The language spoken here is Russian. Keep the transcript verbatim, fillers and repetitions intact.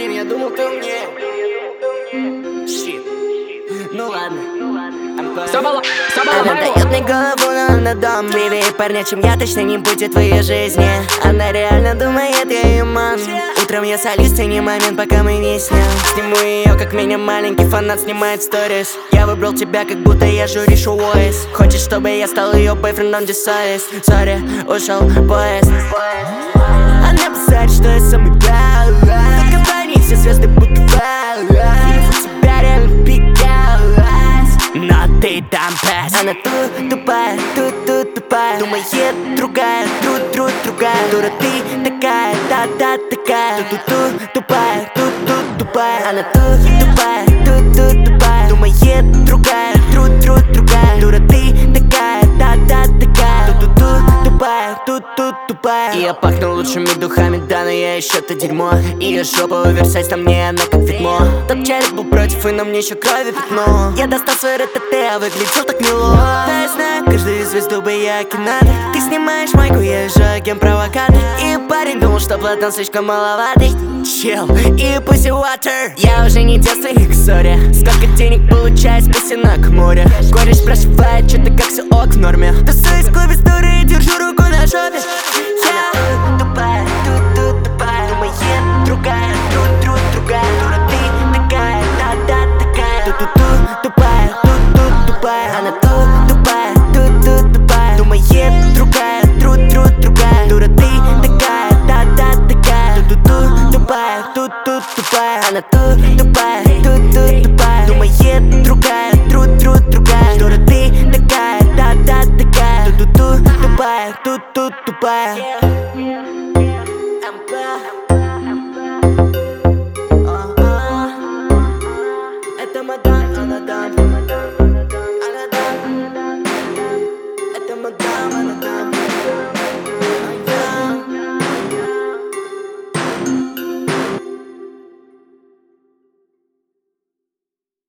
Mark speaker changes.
Speaker 1: блин, я думал, ты умнее. Щит. Ну ладно. Она дает мне голову, но она дом. Милее парня, чем я, точно не будет в твоей жизни. Она реально думает, я ее ман. Утром я солюсь, цени момент, пока мы не снял. Сниму ее, как меня маленький фанат снимает сторис. Я выбрал тебя, как будто я жюри шоу Voice. Хочет, чтобы я стал ее бойфрендом, десайс. Сори, ушел поезд. Она базарит, что я самый главный. В компании все звезды будто вау. Тебя реально пикалась, но ты там пес. Она тут тупая, тут тут тупая. Думает другая, тут тут другая. Дура ты такая, да-да такая. Тут-тут тупая, тут тут тупая. Она тут тупая, тут тут тупая. Думает другая, тут тут другая. Дура ты такая, да-да такая. Тут-тут тупая, тут тут тупая. И я пахну лучшими духами, да, но я еще то дерьмо. Ее жопа оверсайз, там мне она как ведьмо. Топ-челик был против, и на мне еще крови пятно. Я достал свой РТТ, а выглядел так мило. Да, я знаю, каждую звезду бы я кинадо. Ты снимаешь майку, я езжу агент-провокатор. И парень думал, что Платон слишком маловатый. Чел, и pussy water. Я уже не девственник, сори. Сколько денег получаю, спасена к морю. Кореш спрашивает, что ты как все ок в норме. Тусуюсь в клубе стори, держу руку на жопе. Я тупая, тут-тут тупая. Думает другая, тут-тут другая. Дура ты такая, да-да такая. Тут-тут тупая, тут-тут тупая. Она тут тупая, тут-тут тупая. Думает другая, тут-тут другая. Дура ты такая, да-да такая. Тут-тут тупая, тут-тут тупая. Она тут тупая, тут-тут тупая. Думает другая, тут-тут другая. Дура ты такая, да-да такая. Тут-тут тупая, тут-тут тупая. Это мадам, она дам.